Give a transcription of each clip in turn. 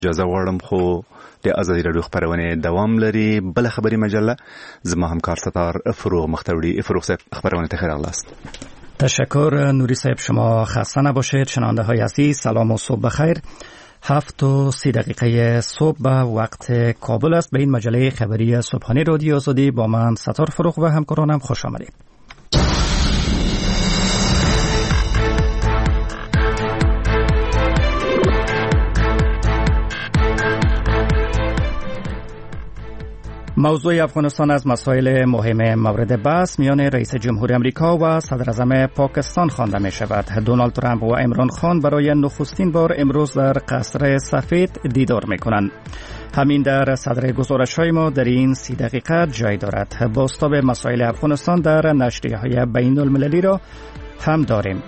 اجازه غواړم خو د ازادي راډیو خبرونه دوام لري. بل خبری مجله زما همکار ستار فروغ مختوری. فروغ صاحب خبرونه ته خیر اغلاست. تشکر نوری صاحب، شما خسته نباشید. شنونده های عزیز سلام و صبح بخیر. 7:30 صبح به وقت کابل است. به این مجله خبری صبحانه رادیو آزادی با من ستار فروغ و همکارانم خوش آمدید. موضوع افغانستان از مسائل مهم مورد بحث میان رئیس جمهور امریکا و صدر اعظم پاکستان خوانده می شود. دونالد ترامپ و عمران خان برای نخستین بار امروز در قصر سفید دیدار می کنند. همین در صدر گزارش‌های ما در این 30 دقیقه جای دارد. بازتاب مسائل افغانستان در نشریه‌های بین المللی را هم داریم.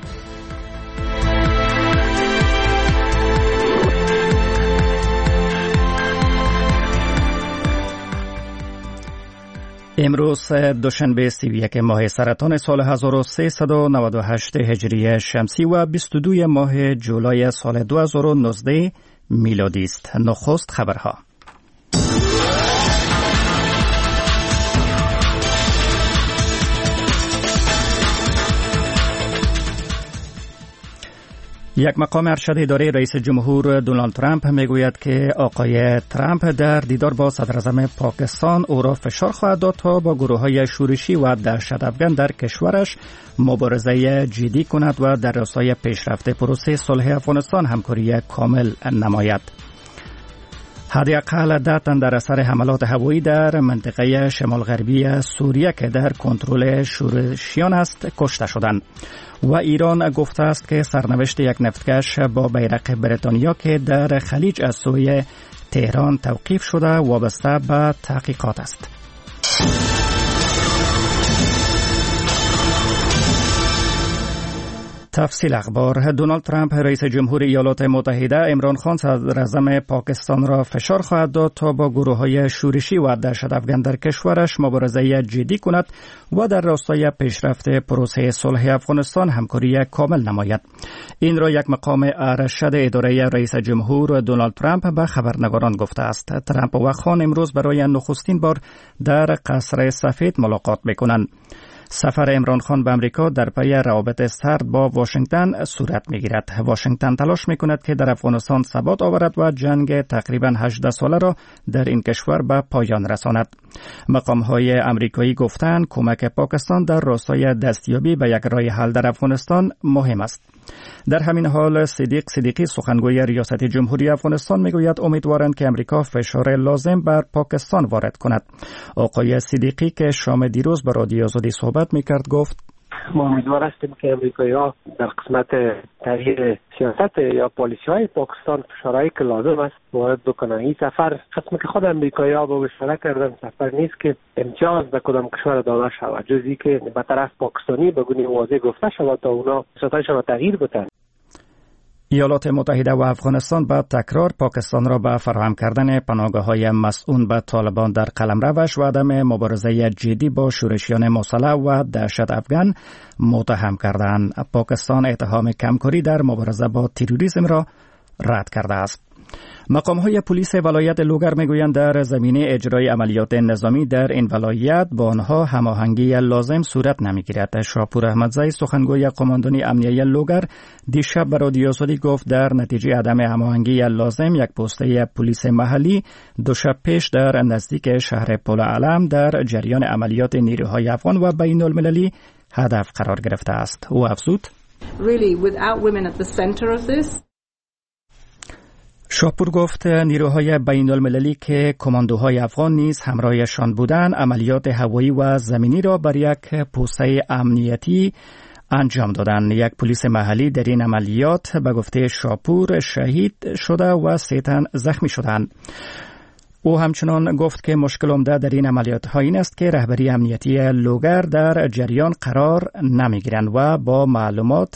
امروز دوشنبه 31 ماه سرطان سال 1398 هجری شمسی و 22 ماه جولای سال 2019 میلادی است. نخست خبرها. یک مقام ارشد اداره رئیس جمهور دونالد ترامپ میگوید که آقای ترامپ در دیدار با صدر اعظم پاکستان او را فشار خواهد داد تا با گروه‌های شورشی و دهشت‌افکن در کشورش مبارزه جدی کند و در راستای پیشرفت پروسه صلح افغانستان همکاری کامل نماید. حداقل 10 تن در اثر حملات هوایی در منطقه شمال غربی سوریه که در کنترل شورشیان است کشته شدند. و ایران گفته است که سرنوشت یک نفتکش با بیرق بریتانیا که در خلیج از سوی تهران توقیف شده وابسته به تحقیقات است. تفصیل اخبار. دونالد ترامپ رئیس جمهور ایالات متحده عمران خان صدر اعظم پاکستان را فشار خواهد داد تا با گروه‌های شورشی و دهشت‌افکن در کشورش مبارزه جدی کند و در راستای پیشرفت پروسه صلح افغانستان همکاری کامل نماید. این را یک مقام ارشد اداره رئیس جمهور دونالد ترامپ به خبرنگاران گفته است. ترامپ و خان امروز برای نخستین بار در قصر سفید ملاقات می‌کنند. سفر عمران خان به امریکا در پی روابط سرد با واشنگتن صورت می‌گیرد. واشنگتن تلاش می‌کند که در افغانستان ثبات آورد و جنگ تقریباً 18 ساله را در این کشور به پایان رساند. مقام‌های آمریکایی گفتند کمک پاکستان در راستای دستیابی به یک راه حل در افغانستان مهم است. در همین حال صدیقی سخنگوی ریاست جمهوری افغانستان میگوید امیدوارند که امریکا فشار لازم بر پاکستان وارد کند. آقای صدیقی که شام دیروز با رادیو آزادی صحبت میکرد گفت ما امیدوار هستیم که امریکایی‌ها در قسمت تغییر سیاست یا پالیسی‌های پاکستان فشارهایی که لازم است وارد بکنن. این سفر قسمی که خود امریکایی‌ها با اشاره کردن سفر نیست که امتیاز به کدام کشور داده شود، جزی که به طرف پاکستانی به گونه واضح گفته شود تا اونا سیاستشان تغییر بدن. ایالات متحده و افغانستان با تکرار پاکستان را به فراهم کردن پناهگاه‌های مسئول به طالبان در قلمروش و عدم مبارزه جدی با شورشیان مسلح و دهشت افغان متهم کردند. پاکستان اتهام کمکاری در مبارزه با تروریسم را رد کرده است. مقام‌های پلیس ولایت لوگر میگویند در زمینه اجرای عملیات نظامی در این ولایت با آنها هماهنگی لازم صورت نمیگیرد. شاپور احمدزی سخنگوی قماندانی امنیه لوگر دیشب به رادیو آزادی گفت در نتیجه عدم هماهنگی لازم یک پسته پلیس محلی دو شب پیش در نزدیک شهر پل علم در جریان عملیات نیروهای افغان و بین المللی هدف قرار گرفته است. او افزود شاپور گفت نیروهای بین المللی که کماندوهای افغان نیز همراهشان بودند عملیات هوایی و زمینی را بر یک پوسته امنیتی انجام دادند. یک پلیس محلی در این عملیات به گفته شاپور شهید شده و 3 تن زخمی شدند. او همچنان گفت که مشکل عمده در این عملیات ها این است که رهبری امنیتی لوگر در جریان قرار نمیگیرند و با معلومات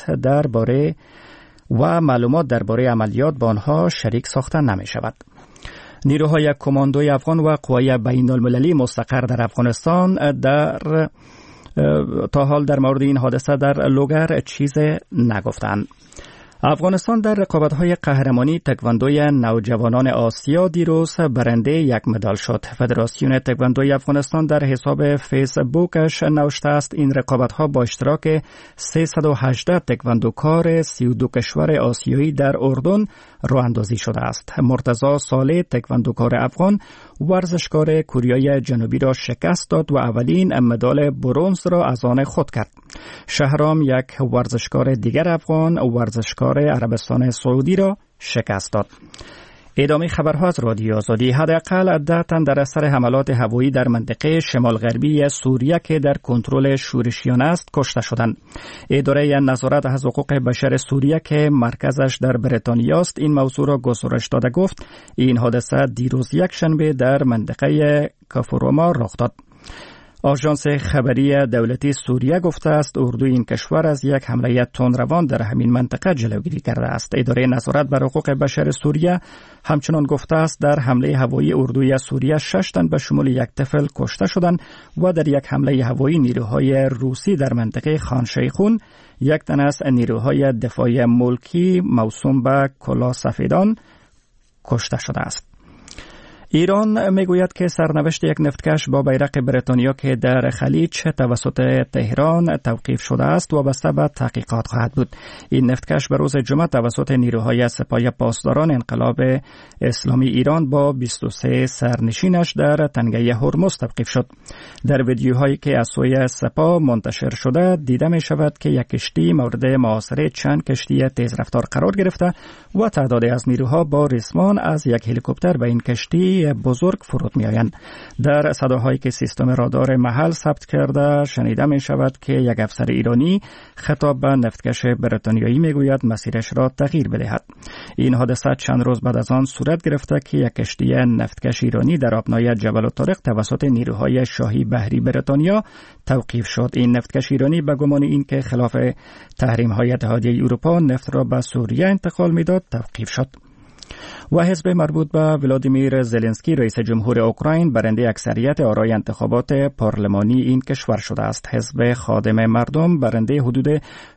درباره عملیات با آنها شریک ساخته نمی شود. نیروهای کماندوی افغان و قوای بین المللی مستقر در افغانستان تا حال در مورد این حادثه در لوگر چیز نگفتند. افغانستان در رقابت‌های قهرمانی تکواندوی نوجوانان آسیا دیروز برنده یک مدال شد. فدراسیون تکواندوی افغانستان در حساب فیسبوکش نوشته است این رقابت‌ها با اشتراک 318 تکواندوکار 32 کشور آسیایی در اردن راه اندازی شده است. مرتضی صالح تکواندوکار افغان ورزشکار کوریای جنوبی را شکست داد و اولین مدال برنز را از آن خود کرد. شهرام یک ورزشکار دیگر افغان ورزشکار عربستان سعودی را شکست داد. ادامه خبرها از رادیو آزادی. حداقل 10 تن در اثر حملات هوایی در منطقه شمال غربی سوریه که در کنترل شورشیان است کشته شدند. اداره نظارت از حقوق بشر سوریه که مرکزش در بریتانیا است این موضوع را گزارش داده گفت این حادثه دیروز یک شنبه در منطقه کافوروما رخ داد. آژانس خبری دولتی سوریه گفته است اردوی این کشور از یک حمله تندروان در همین منطقه جلوگیری کرده است. اداره نظارت بر حقوق بشر سوریه همچنان گفته است در حمله هوایی اردوی سوریه 6 تن به شمول یک طفل کشته شدند و در یک حمله هوایی نیروهای روسی در منطقه خان شیخون یک تن از نیروهای دفاعی ملکی موسوم به کلاه سفیدان کشته شده است. ایران میگوید که سرنوشت یک نفتکش با بیرق بریتانیا که در خلیج توسط تهران توقیف شده است وابسته به تحقیقات خواهد بود. این نفتکش به روز جمعه توسط نیروهای سپاه پاسداران انقلاب اسلامی ایران با 23 سرنشینش در تنگه هرمز توقیف شد. در ویدیوهایی که از سوی سپاه منتشر شده دیده می شود که یک کشتی مورد محاصره چند کشتی تیزرفتار قرار گرفته و تعدادی از نیروها با ریسمان از یک هلیکوپتر به این کشتی بزرگ فرود می آیند. در صداهایی که سیستم رادار محل ثبت کرده شنیده می شود که یک افسر ایرانی خطاب به نفتکش بریتانیایی می گوید مسیرش را تغییر بدهد. این حادثه چند روز بعد از آن صورت گرفته که یک کشتی نفتکش ایرانی در آبنای جبل الطارق توسط نیروهای شاهی بحری بریتانیا توقیف شد. این نفتکش ایرانی به گمان اینکه خلاف تحریم‌های اتحادیه اروپا نفت را به سوریه انتقال می‌داد توقیف شد. و حزب مربوط به ولادیمیر زلنسکی رئیس جمهور اوکراین برنده اکثریت آرای انتخابات پارلمانی این کشور شده است. حزب خادم مردم برنده حدود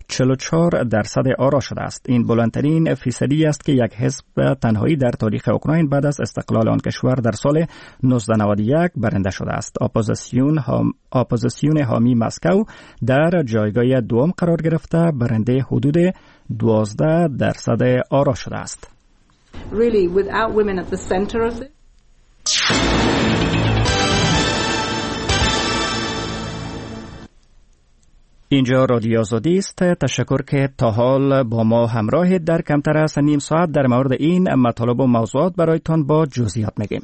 44% آرا شده است. این بلندترین فیصدی است که یک حزب تنهایی در تاریخ اوکراین بعد از استقلال آن کشور در سال 1991 برنده شده است. اپوزیسیون حامی مسکو در جایگاه دوم قرار گرفته برنده حدود 12% آرا شده است. Really, without women at the center of this. اینجا رادیو آزادی است. تشکر که تا حال با ما همراهید. در کمتر از نیم ساعت در مورد این مطالب و موضوعات برایتان با جزئیات میگیم.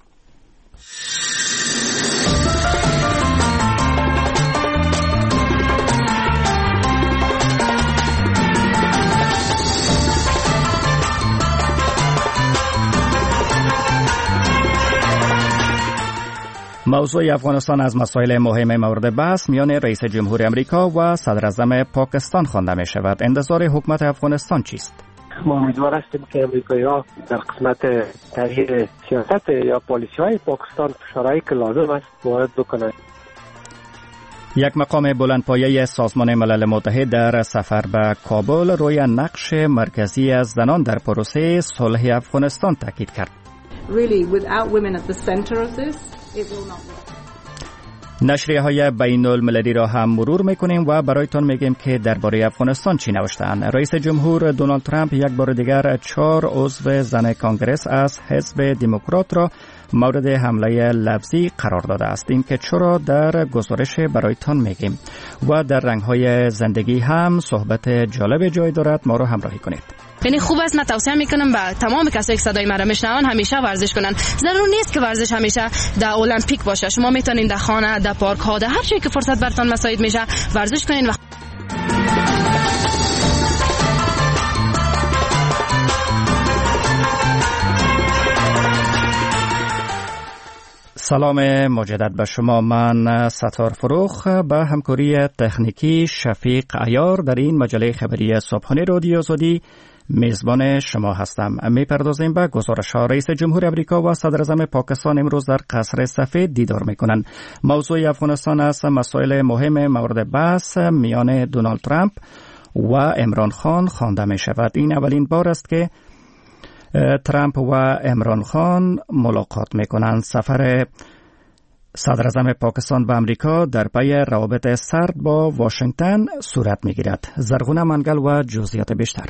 موضوع افغانستان از مسائل مهم مورد بحث میان رئیس جمهور امریکا و صدر اعظم پاکستان خوانده می شود. انتظار حکومت افغانستان چیست؟ ما امیدوار هستیم که امریکایی‌ها در قسمت تغییر سیاست یا پالیسی‌های پاکستان فشارهایی که لازم است وارد بکنند. یک مقام بلندپایه سازمان ملل متحد در سفر به کابل روی نقش مرکزی از زنان در پروسه صلح افغانستان تاکید کرد. Really, without women at the center of this, it will not work. نشریه‌های بین المللی را هم مرور می‌کنیم و برایتان میگیم که درباره افغانستان چی نوشته‌اند. رئیس جمهور دونالد ترامپ یک بار دیگر 4 عضو زن کانگرس از حزب دموکرات را مورد حمله لفظی قرار داده است. این که چرا در گزارش برایتان میگیم و در رنگ‌های زندگی هم صحبت جالب جای دارد. ما را همراهی کنید. یعنی خوب است، من توصیه میکنم به تمام کسایی که صدای مرا میشنون همیشه ورزش کنن. ضرور نیست که ورزش همیشه در المپیک باشه. شما میتونین در خانه، در پارک ها، در هر جایی که فرصت براتون مساعد میشه ورزش کنین. سلام مجدد به شما. من ستار فروخ به همکاری تکنیکی شفیق عیار در این مجله خبری صبحانه رادیو آزادی میزبان شما هستم. میپردازیم به گزارش‌ها. رئیس جمهور امریکا و صدر اعظم پاکستان امروز در قصر سفید دیدار میکنند. موضوع افغانستان است مسائل مهم مورد بحث میان دونالد ترامپ و عمران خان خوانده می شود. این اولین بار است که ترامپ و عمران خان ملاقات می کنند. سفر صدر اعظم پاکستان به امریکا در پی روابط سرد با واشنگتن صورت می گیرد. زرغونه منگل و جزئیات بیشتر.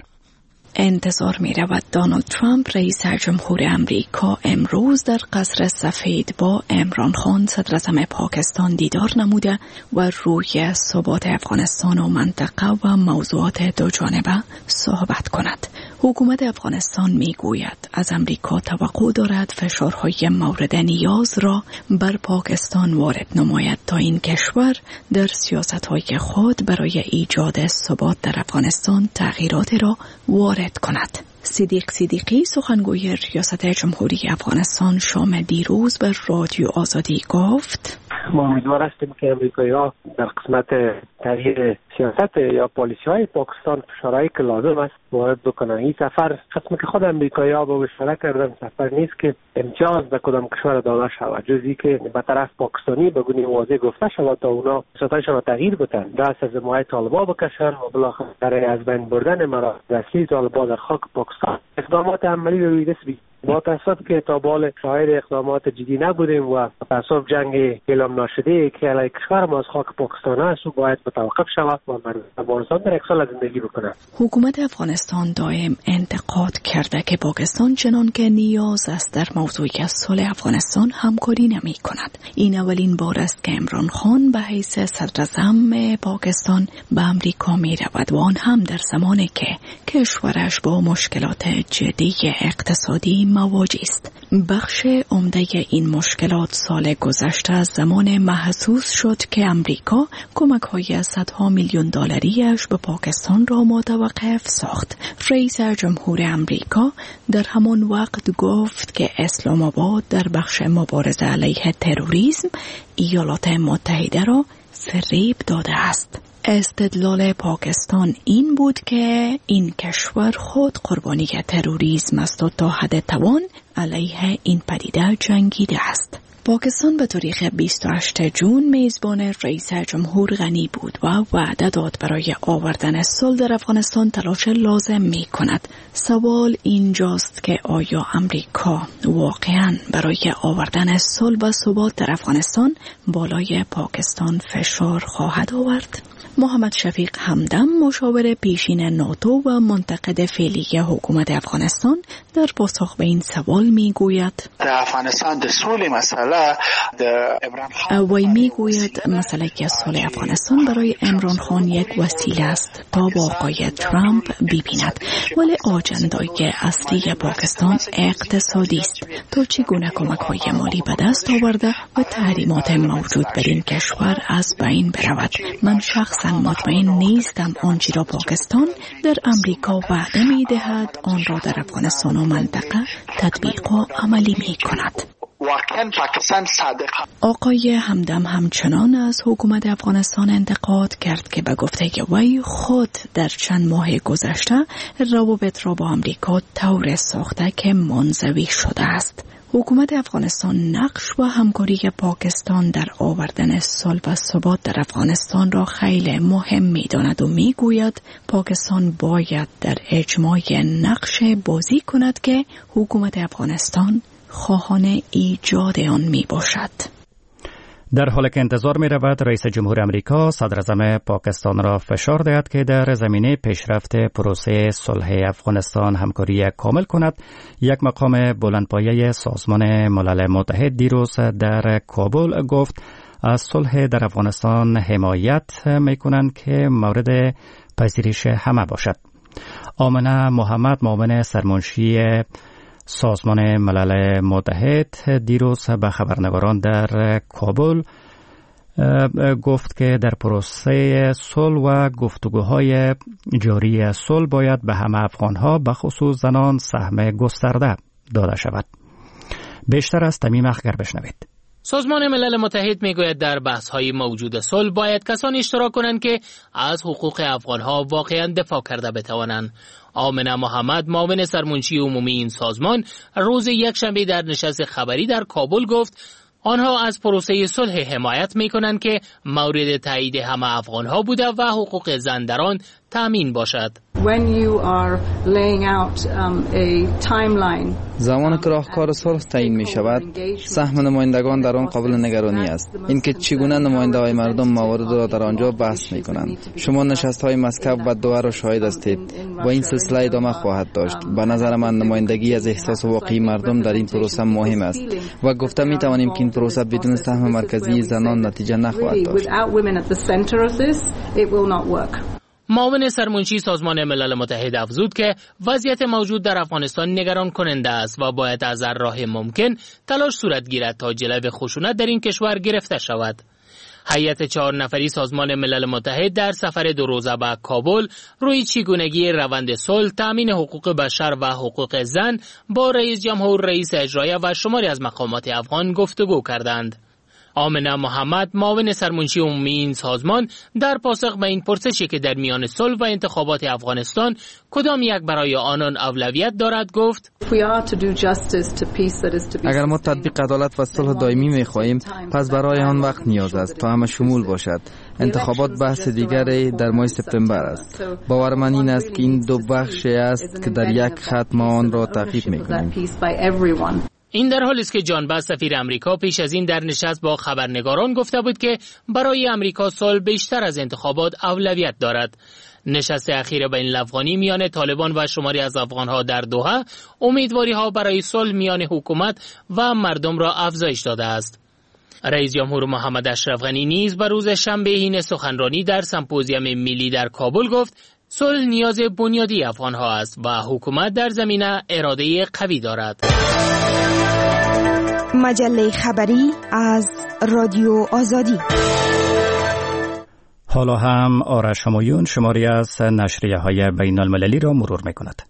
انتظار می رود دونالد ترامپ رئیس جمهور امریکا امروز در قصر سفید با عمران خان صدر اعظم پاکستان دیدار نموده و روی ثبات افغانستان و منطقه و موضوعات دو جانبه صحبت کند. حکومت افغانستان می گوید از امریکا توقع دارد فشارهای مورد نیاز را بر پاکستان وارد نماید تا این کشور در سیاستهای خود برای ایجاد ثبات در افغانستان تغییرات را وارد کند. صدیق صدیقی سخنگوی ریاست جمهوری افغانستان شام دیروز به رادیو آزادی گفت: ما امیدوار هستیم که امریکایی‌ها در قسمت تغییر سیاست یا پالیسی‌های پاکستان فشارهایی که لازم است وارد بکنن. این سفر قسمی که خود امریکایی‌ها با اشاره کردن سفر نیست که امتیاز به کدام کشور داده شود، جزی که به طرف پاکستانی به گونه واضح گفته شود تا اونا سیاستشان را تغییر بدن، دست از حمایت طالبان بکشن و بالاخره از بین بردن مراکز اصلی طالبان در خاک پاکستان اقدامات عملی به دست بیارند. با تاسف که تا بال شاهد اقدامات جدی نبودیم و تاسف جنگ اعلام نشده که علیه کشور ما از خاک پاکستان است و باید متوقف شود و مردم افغانستان در یک سال زندگی بکنند. حکومت افغانستان دائم انتقاد کرده که پاکستان چنان که نیاز است در موضوع صلح افغانستان همکاری نمی کند. این اولین بار است که عمران خان به حیث صدر اعظم پاکستان به امریکا می رود و آن هم در زمانی که کشورش با مشکلات جدی اقتصادی مواجه است. بخش عمده این مشکلات سال گذشته از زمان محسوس شد که امریکا کمک‌های صدها میلیون دلاریش به پاکستان را متوقف ساخت. رئیس جمهور امریکا در همان وقت گفت که اسلام آباد در بخش مبارزه علیه تروریسم ایالات متحده را فریب داده است. استدلال پاکستان این بود که این کشور خود قربانی تروریسم است و تا حد توان علیه این پدیده جنگیده است. پاکستان به تاریخ 28 جون میزبان رئیس جمهور غنی بود و وعده داد برای آوردن صلح در افغانستان تلاش لازم می کند. سوال اینجاست که آیا امریکا واقعاً برای آوردن صلح و ثبات در افغانستان بالای پاکستان فشار خواهد آورد؟ محمد شفیق همدم مشاور پیشین ناتو و منتقد فعلی حکومت افغانستان در پاسخ به این سوال میگوید: افغانستان د صلح مسئله وی میگوید مسئله صلح افغانستان برای عمران خان یک وسیله است تا با آقای ترامپ ببیند، ولی آجندای اصلی پاکستان اقتصادی است تا چگونه کمک‌های مالی به دست آورده و تحریمات موجود بر این کشور از بین برود. من شخصا مطمئن نیستم آنچه را پاکستان در امریکا وعده می‌دهد آن را در افغانستان و منطقه تطبیق و عملی می‌کند. آقای همدم همچنان از حکومت افغانستان انتقاد کرد که به گفته وی خود در چند ماه گذشته روابط را با امریکا طور ساخته که منزوی شده است. حکومت افغانستان نقش و همکاری پاکستان در آوردن صلح و ثبات در افغانستان را خیلی مهم می‌داند و می‌گوید پاکستان باید در اجماع نقش بازی کند که حکومت افغانستان خواهان ایجاد آن می باشد. در حالی که انتظار می رود رئیس جمهور امریکا صدر اعظم پاکستان را فشار دهد که در زمینه پیشرفت پروسه صلح افغانستان همکاری کامل کند، یک مقام بلندپایه سازمان ملل متحد دیروز در کابل گفت از صلح در افغانستان حمایت می کنند که مورد پذیرش همه باشد. آمنه محمد معاون سرمنشی سازمان ملل متحد دیروز به خبرنگاران در کابل گفت که در پروسه صلح و گفتگوهای جاری صلح باید به همه افغانها به خصوص زنان سهم گسترده داده شود. بیشتر از تمیم اخگر بشنوید. سازمان ملل متحد میگوید در بحث‌های موجود صلح باید کسانی اشتراک کنند که از حقوق افغان‌ها واقعاً دفاع کرده بتوانند. آمنه محمد معاون سرمنشی عمومی این سازمان روز یکشنبه در نشست خبری در کابل گفت آنها از پروسه صلح حمایت می‌کنند که مورد تایید همه افغان‌ها بوده و حقوق زن در آن تامین باشد. زمان که راهکار صلح تعیین می شود، سهم نمایندگان در آن قابل نگرانی است. اینکه چگونه نماینده‌های مردم موارد را در آنجا بحث می کنند. شما نشست‌های مسکب و دوحه را شاهد هستید و این سلسله ادامه خواهد داشت. به نظر من نمایندگی از احساس واقعی مردم در این پروسه مهم است و گفته می توانیم که این پروسه بدون سهم مرکزی زنان نتیجه نخواهد داشت. معاون سرمنشی سازمان ملل متحد افزود که وضعیت موجود در افغانستان نگران کننده است و باید از هر راه ممکن تلاش صورت گیرد تا جلوی خشونت در این کشور گرفته شود. هیئت 4 نفری سازمان ملل متحد در سفر 2 روزه به کابل روی چگونگی روند صلح، تامین حقوق بشر و حقوق زن با رئیس جمهور، رئیس اجرایی و شماری از مقامات افغان گفتگو کردند. آمنه محمد، معاون سرمنشی عمومی این سازمان، در پاسخ به این پرسشی که در میان صلح و انتخابات افغانستان کدام یک برای آنان اولویت دارد گفت: اگر ما تطبیق عدالت و صلح دائمی می‌خواهیم، پس برای آن وقت نیاز است تا همه شمول باشد. انتخابات بحث دیگری در ماه سپتامبر است. باور من این است که این دو بخش است که در یک خط ما آن را تعقیب می‌کنیم. این در حالی است که جان باس، سفیر امریکا، پیش از این در نشست با خبرنگاران گفته بود که برای امریکا صلح بیشتر از انتخابات اولویت دارد. نشست اخیر بین الافغانی میان طالبان و شماری از افغانها در دوحه امیدواری‌ها برای صلح میان حکومت و مردم را افزایش داده است. رئیس جمهور محمد اشرف غنی نیز بر روز شنبه این سخنرانی در سمپوزیوم ملی در کابل گفت صلح نیاز بنیادی افغانها است و حکومت در زمینه اراده قوی دارد. مجله خبری از رادیو آزادی. حالا هم آرش همایون شماری از نشریه‌های بین المللی را مرور می‌کند.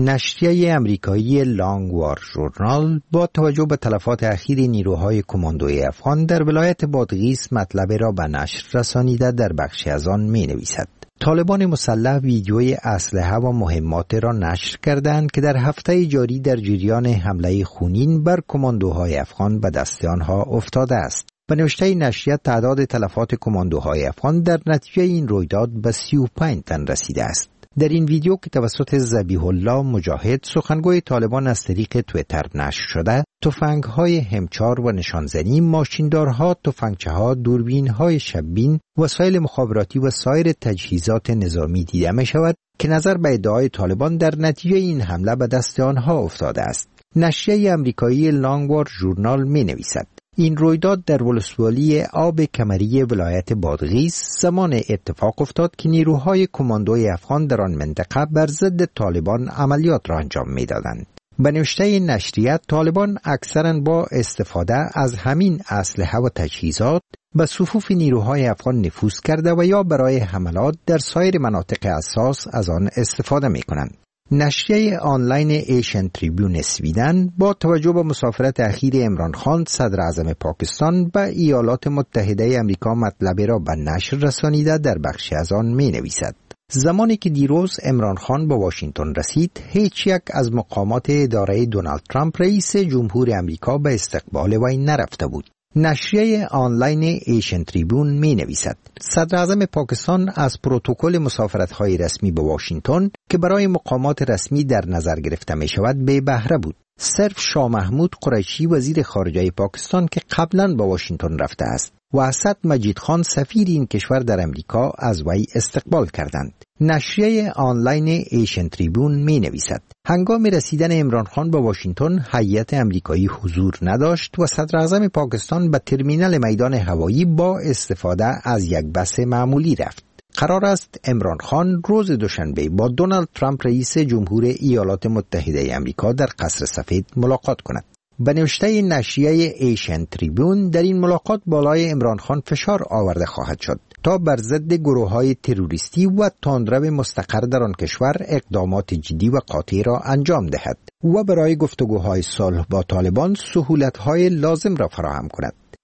نشریه امریکایی لانگ وار ژورنال با توجه به تلفات اخیر نیروهای کماندوی افغان در ولایت بادغیس مطلب را به نشر رسانیده در بخشی از آن می‌نویسد: طالبان مسلح ویدیوی اسلحه و مهمات را نشر کردند که در هفته جاری در جریان حمله خونین بر کماندوهای افغان به دست آنها افتاده است. به نوشته نشریه تعداد تلفات کماندوهای افغان در نتیجه این رویداد به 35 تن رسیده است. در این ویدیو که توسط ذبیح الله مجاهد سخنگوی طالبان از طریق توییتر نشر شده، تفنگ‌های همچار و نشانزنی، ماشیندارها، تفنگچه‌ها، دوربین‌های شب‌بین، وسایل مخابراتی و سایر تجهیزات نظامی دیده می‌شود که نظر به ادعای طالبان در نتیجه این حمله به دست آنها افتاده است. نشریه امریکایی لانگ وار ژورنال می‌نویسد: این رویداد در ولسوالی آب کمری ولایت بادغیس زمان اتفاق افتاد که نیروهای کماندوی افغان در آن منطقه بر ضد طالبان عملیات را انجام می‌دادند. به نوشته نشریه، طالبان اکثراً با استفاده از همین اسلحه و تجهیزات به صفوف نیروهای افغان نفوذ کرده و یا برای حملات در سایر مناطق حساس از آن استفاده می‌کنند. نشریه آنلاین ایشن تریبیون سویدن با توجه به مسافرت اخیر عمران خان صدر اعظم پاکستان به ایالات متحده آمریکا مطلب را به نشر رسانیده در بخشی از آن می نویسد: زمانی که دیروز عمران خان به واشنگتن رسید، هیچ یک از مقامات اداره دونالد ترامپ رئیس جمهور آمریکا به استقبال وی نرفته بود. نشریه آنلاین ایشن تریبیون می نویسد: صدر اعظم پاکستان از پروتکل مسافرت‌های رسمی به واشنگتن که برای مقامات رسمی در نظر گرفته می شود بی بهره بود. صرف شاه محمود قریشی وزیر خارجه پاکستان که قبلا به واشنگتن رفته است و اسد مجید خان سفیر این کشور در امریکا از وی استقبال کردند. نشریه آنلاین ایشن تریبیون می نویسد: هنگام رسیدن عمران خان به واشنگتن، هیئت امریکایی حضور نداشت و صدر اعظم پاکستان به ترمینال میدان هوایی با استفاده از یک بس معمولی رفت. قرار است عمران خان روز دوشنبه با دونالد ترامپ رئیس جمهور ایالات متحده آمریکا در قصر سفید ملاقات کند. به نوشته نشریه ایشن تریبیون، در این ملاقات بالای عمران خان فشار آورده خواهد شد تا بر ضد گروه‌های تروریستی و تندرو مستقر در آن کشور اقدامات جدی و قاطع را انجام دهد و برای گفتگوهای صلح با طالبان سهولت‌های لازم را فراهم کند.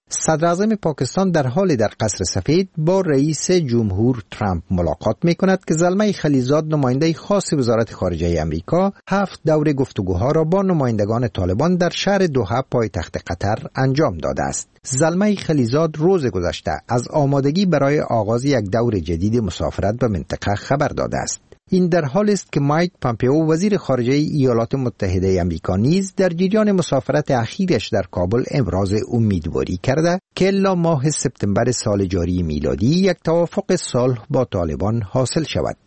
صدراعظم پاکستان در حال در قصر سفید با رئیس جمهور ترامپ ملاقات می کند که زلمه خلیزاد نماینده خاص وزارت خارجه امریکا 7 دوره گفتگوها را با نمایندگان طالبان در شهر دوحه پایتخت قطر انجام داده است. زلمه خلیزاد روز گذشته از آمادگی برای آغاز یک دور جدید مسافرت به منطقه خبر داده است. این در حال است که مایک پامپئو وزیر خارجه ایالات متحده آمریکا نیز در جریان مسافرت اخیرش در کابل ابراز امیدواری کرده که الا ماه سپتامبر سال جاری میلادی یک توافق صلح با طالبان حاصل شود.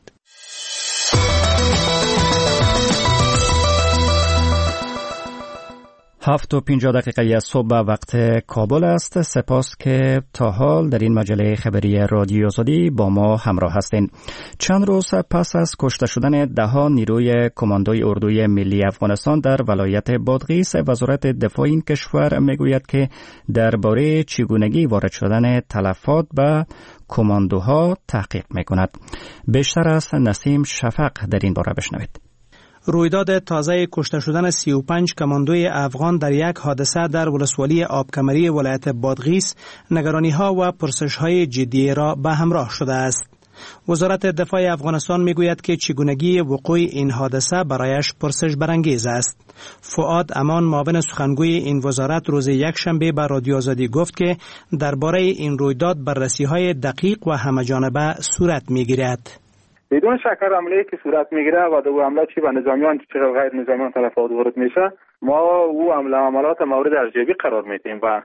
7:50 صبح وقت کابل است. سپاس که تا حال در این مجله خبری رادیو آزادی با ما همراه هستین. چند روز پس از کشته شدن 10 نیروی کماندوی اردوی ملی افغانستان در ولایت بادغیس، وزارت دفاع این کشور میگوید که درباره چگونگی وارد شدن تلفات به کماندوها تحقیق میکند. بیشتر از نسیم شفق در این باره بشنوید. رویداد تازه کشته شدن 35 کماندوی افغان در یک حادثه در ولسوالی آبکمری ولایت بادغیس نگرانی‌ها و پرسش‌های جدی را به همراه شده است. وزارت دفاع افغانستان میگوید که چگونگی وقوع این حادثه برایش پرسش برانگیز است. فؤاد امان، معاون سخنگوی این وزارت، روز یکشنبه به رادیو آزادی گفت که درباره این رویداد بررسی‌های دقیق و همه‌جانبه صورت می‌گیرد. بدون شک عملیاتی که صورت میگیره و دو عملیات چی به نظامیان چی غیر نظامیان تلفات وارد میشه، ما او عملیات مورد ارجحی قرار میدیم و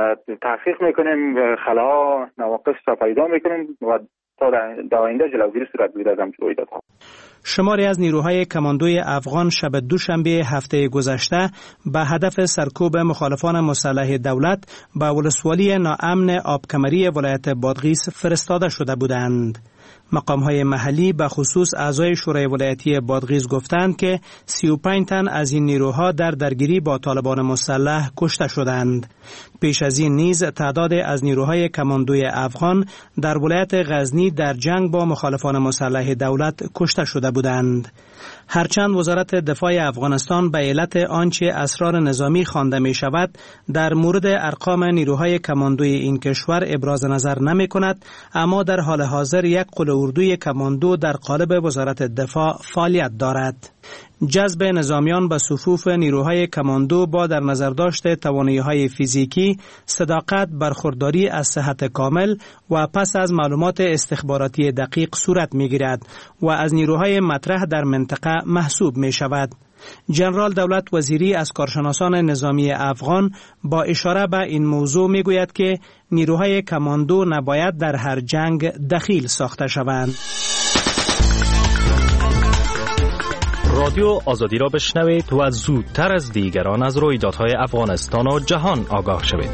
تحقیق میکنیم، خلاها نواقص را پیدا میکنیم و تا در آینده جلوگیری صورت بگیرد از همچین رویدادها. شماری از نیروهای کماندوی افغان شب دوشنبه هفته گذشته به هدف سرکوب مخالفان مسلح دولت به ولسوالی ناامن آبکمری ولایت بادغیس فرستاده شده بودند. مقام‌های محلی به خصوص اعضای شورای ولایتی بادغیس گفتند که 35 تن از این نیروها در درگیری با طالبان مسلح کشته شدند. پیش از این نیز تعداد از نیروهای کماندوی افغان در ولایت غزنی در جنگ با مخالفان مسلح دولت کشته شده بودند. هرچند وزارت دفاع افغانستان به علت آنچه اسرار نظامی خوانده می شود در مورد ارقام نیروهای کماندوی این کشور ابراز نظر نمی کند، اما در حال حاضر یک قل اردوی کماندو در قالب وزارت دفاع فعالیت دارد. جذب نظامیان به صفوف نیروهای کماندو با در نظر داشت توانایی‌های فیزیکی، صداقت، برخورداری از صحت کامل و پس از معلومات استخباراتی دقیق صورت می‌گیرد و از نیروهای مطرح در منطقه محسوب می‌شود. جنرال دولت وزیری از کارشناسان نظامی افغان با اشاره به این موضوع می‌گوید که نیروهای کماندو نباید در هر جنگ دخیل ساخته شوند. رادیو آزادی را بشنوید و زودتر از دیگران از رویدادهای افغانستان و جهان آگاه شوید.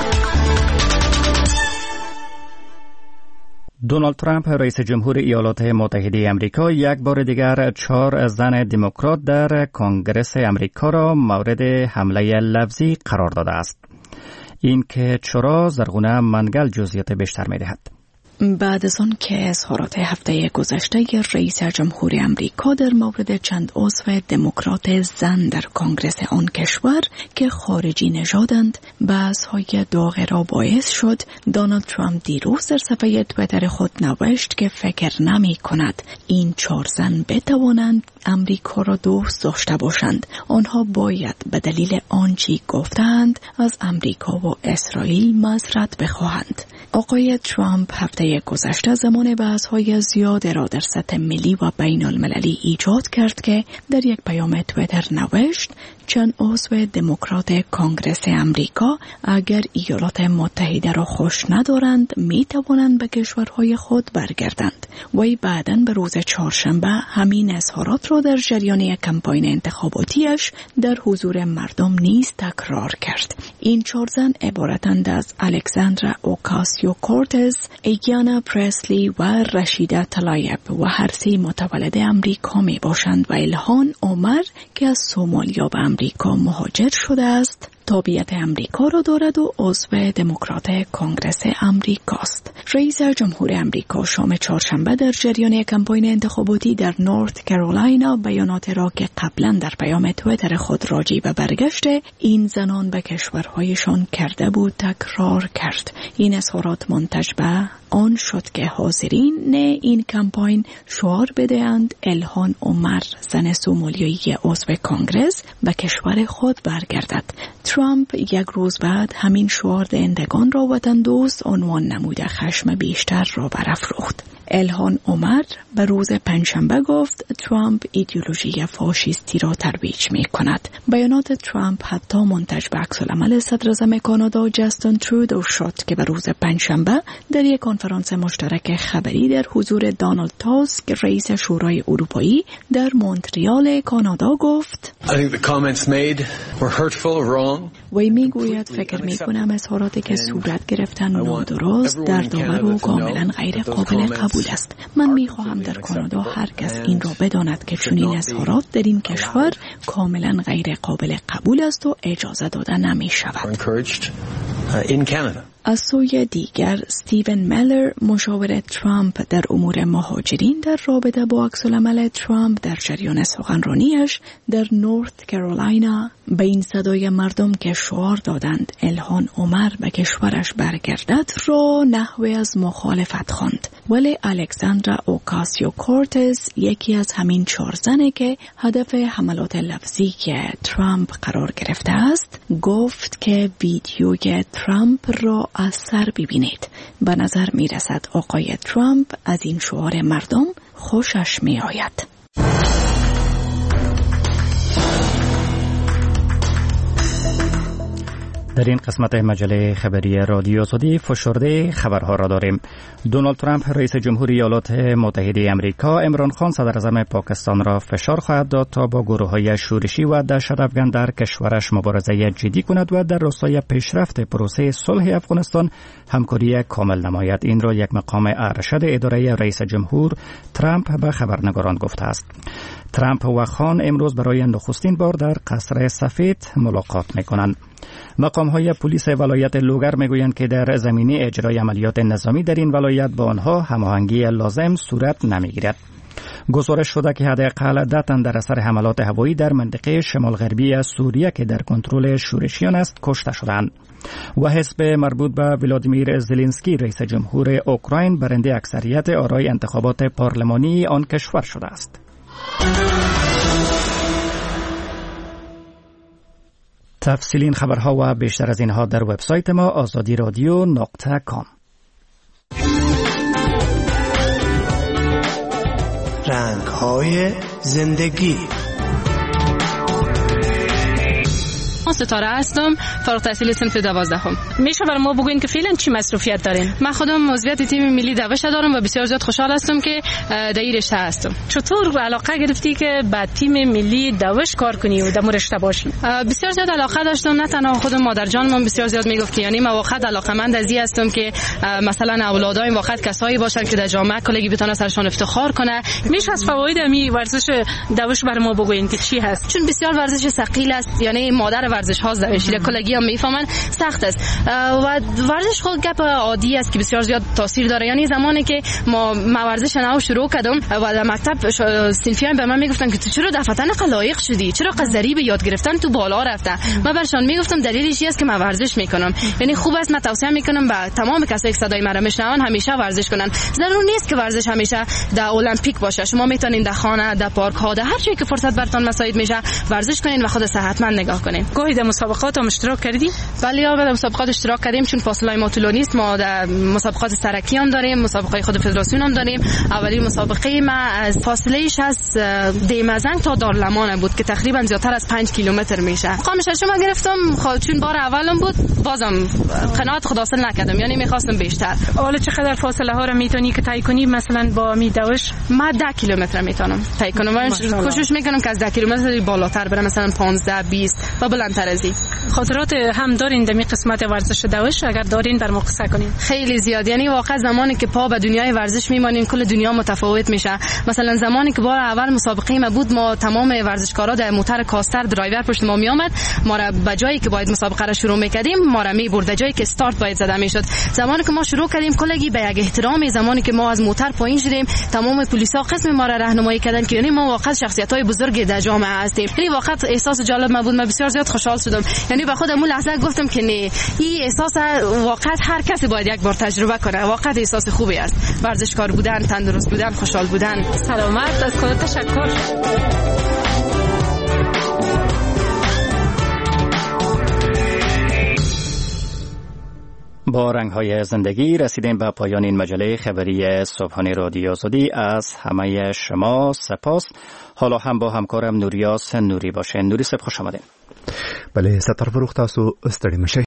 دونالد ترامپ رئیس جمهور ایالات متحده آمریکا یک بار دیگر 4 زن دموکرات در کنگره آمریکا را مورد حمله لفظی قرار داده است. این که چرا زرغونه منگل جزئیات بیشتر می‌دهد. بعد از آن که اظهارات هفته گذشته رئیس جمهور آمریکا در مورد چند عضو دموکرات زن در کنگره آن کشور که خارجی نژادند بحث‌های داغ را باعث شد، دونالد ترامپ دیروز در صفحه توییتر خود نوشت که فکر نمی کند این 4 زن بتوانند امریکا را دوست داشته باشند. آنها باید به دلیل آنچه گفتند از امریکا و اسرائیل معذرت بخواهند. آقای ترامپ هفته گذشته زمان بحث‌های زیاد را در سطح ملی و بین المللی ایجاد کرد که در یک پیام توییتر نوشت چند عضو دموکرات کنگره آمریکا اگر ایالات متحده را خوش ندارند می توانند به کشورهای خود برگردند. وی بعداً به روز چهارشنبه همین اظهارات را در جریان کمپاین انتخاباتیش در حضور مردم نیز تکرار کرد. این 4 زن عبارتند از الکساندرا اوکاسیو کورتز، ایگیانا پرسلی و رشیده طلایب و هر 3 متولد امریکا می باشند و الهان عمر که از سومالیا به امریکا مهاجر شده است تابعیت امریکا را دارد و عضو دموکرات کنگره امریکاست. رئیس جمهور امریکا شام چهارشنبه در جریان کمپاین انتخاباتی در نورت کرولاینا بیانات را که قبلا در پیام توییتر خود راجع به برگشت این زنان به کشورهایشان کرده بود تکرار کرد. این اظهارات منتج به آن شد که حاضرین این کمپاین شعار بدهند الهان عمر زن سومالیایی عضو کنگرس به کشور خود برگردد. ترامپ یک روز بعد همین شعار دهندگان را وطن دوست عنوان نموده خشم بیشتر را برافروخت. الهان عمر به روز پنجشنبه گفت ترامپ ایدئولوژی فاشیستی را ترویج می کند. بیانات ترامپ حتی منتج به عکس‌العمل صدراعظم کانادا جاستین ترودو شد که به روز پنجشنبه در یک کنفرانس مشترک خبری در حضور دونالد تاسک رئیس شورای اروپایی در مونتریال کانادا گفت وی میگوید فکر می کنم اظهاراتی که صورت گرفتن نادرست دردآور و کاملا غیر قابل قبول است. من می خواهم در کانادا هر کس این را بداند که چنین اظهارات در این کشور کاملا غیر قابل قبول است و اجازه داده نمی شود. از سوی دیگر استیون میلر مشاور ترامپ در امور مهاجرین در رابطه با عکس‌العمل ترامپ در جریان سخنرانیش در نورت کرولاینا به این صدای مردم که شعار دادند الهان عمر به کشورش برگردد را نحوه از مخالفت خواند. ولی الکساندرا اوکاسیو کورتز یکی از همین 4 زنه که هدف حملات لفظی که ترامپ قرار گرفته است گفت که ویدیوی ترامپ را از سر ببینید. به نظر می رسد آقای ترامپ از این شعار مردم خوشش می آید. در این قسمت مجله خبری رادیو آزادی فشرده خبرها را داریم. دونالد ترامپ رئیس جمهور ایالات متحده آمریکا عمران خان صدراعظم پاکستان را فشار خواهد داد تا با گروه‌های شورشی و دهشت‌افکن در کشورش مبارزه جدی کند و در راستای پیشرفت پروسه صلح افغانستان همکاری کامل نماید. این را یک مقام ارشد اداره رئیس جمهور ترامپ به خبرنگاران گفته است. ترامپ و خان امروز برای نخستین بار در قصر سفید ملاقات می‌کنند. مقام‌های پلیس ولایت لوگر می‌گویند که در زمینه اجرای عملیات نظامی در این ولایت با آنها هماهنگی لازم صورت نمی‌گیرد. گزارش شده که حداقل 10 تن در اثر حملات هوایی در منطقه شمال غربی سوریه که در کنترل شورشیان است کشته شدند. و حزب مربوط به ولادیمیر زلنسکی رئیس جمهور اوکراین برنده اکثریت آرای انتخابات پارلمانی آن کشور شده است. تفصیل این خبرها و بیشتر از اینها در وبسایت ما azadiradio.com. رنگ‌های زندگی. ستاره هستم، فارغ التحصیل صنف 12. میشه برای ما بگوین که فعلا چی مصروفیت دارین؟ من خودم عضویت تیم ملی دوش دارم و بسیار زیاد خوشحال هستم که در این رشته هستم. چطور علاقه گرفتی که با تیم ملی دوش کار کنی و در رشته باشی؟ بسیار زیاد علاقه داشتم. نه تنها خود مادر جانم بسیار زیاد میگفت که یعنی من واقعا علاقه‌مند از این هستم که مثلا اولادای واقعا کسایی باشن که در جامعه کلگی بتونن سرشون افتخار کنه. میشه از فواید می ورزش دوش برای ما بگوین که چی هست؟ چون بسیار ورزش ثقیل است، یعنی مادر ورزش ها دوشی کلگی هم میفهمن سخت است و ورزش خود گپ عادی است که بسیار زیاد تاثیر داره. یعنی زمانی که ما ورزش نو شروع کردم و در مکتب صنفیان به من میگفتن که تو چرا دفعه قلایق شدی، چرا قذری به یاد گرفتن تو بالا رفته. من برشان میگفتم دلیلش این است که من ورزش میکنم. یعنی خوب است، من توصیه میکنم به تمام کسایی که صدای مرا میشنون همیشه ورزش کنن. ضرور نیست که ورزش همیشه در المپیک باشه. شما میتونین در خانه، در پارک ها، در هر جایی که فرصت براتون مساعد میشه ورزش کنین و خود صحتمند نگاه کنین. گاهی در مسابقات هم اشتراک کردی؟ بله، در مسابقات اشتراک کردیم چون فاصله ما طولانی است. ما در مسابقات سرکی هم داریم، مسابقه خود فدراسیون هم داریم. اولین مسابقه ما از فاصله‌اش از دیمزنگ تا دارالمان بود که تقریبا زیادتر از 5 کیلومتر میشه. مقام ششم گرفتم چون بار اولم بود، بازم قناعت خود حاصل نکردم، یعنی می‌خواستم بیشتر. حالا چقدر فاصله ها رو میتونی که طی کنی؟ مثلا با میدوش ما 10 کیلومتر میتونم طی کنم و کوشش میکنم که از 10 کیلومتر بالاتر برم، مثلا 15 20 و بلندتر بالاتر از این. خاطرات هم دارین در قسمت ورزش دوش؟ اگر دارین بر ما قصه کنین. خیلی زیاد. یعنی واقعا زمانی که پا به دنیای ورزش میمانیم کل دنیا متفاوت میشه. مثلا زمانی که بار اول مسابقه ما بود، ما تمام ورزشکارا در موتور کاستر درایور پشت ما میآمد، ما را به جایی که باید مسابقه را شروع میکردیم ما را میبرد، جایی که استارت باید زده میشد. زمانی که ما شروع کردیم کلگی به یک احترامی، زمانی که ما از موتور پایین شدیم تمام پلیسا قسم ما را راهنمایی کردن که یعنی ما واقعا شخصیت‌های بزرگی در جامعه هستیم. یعنی واقعا احساس جالب ما بود، من بسیار زیاد خوشحال شدم. یعنی به خودم اون لحظه گفتم که نه، این احساس واقعا هر کسی باید یک بار تجربه کنه. واقعا احساس خوبی است، ورزشکار بودن، تندرست بودن، خوشحال بودن. سلامت، از خودت تشکر. با رنگ‌های زندگی رسیدیم به پایان این مجله خبری صبحانه رادیو آزادی. از همه شما سپاس. حالا هم با همکارم نوریاس نوری باشین. نوری صبح خوش آمدین. بله ستر فروخ تاسو ستړي مشئ.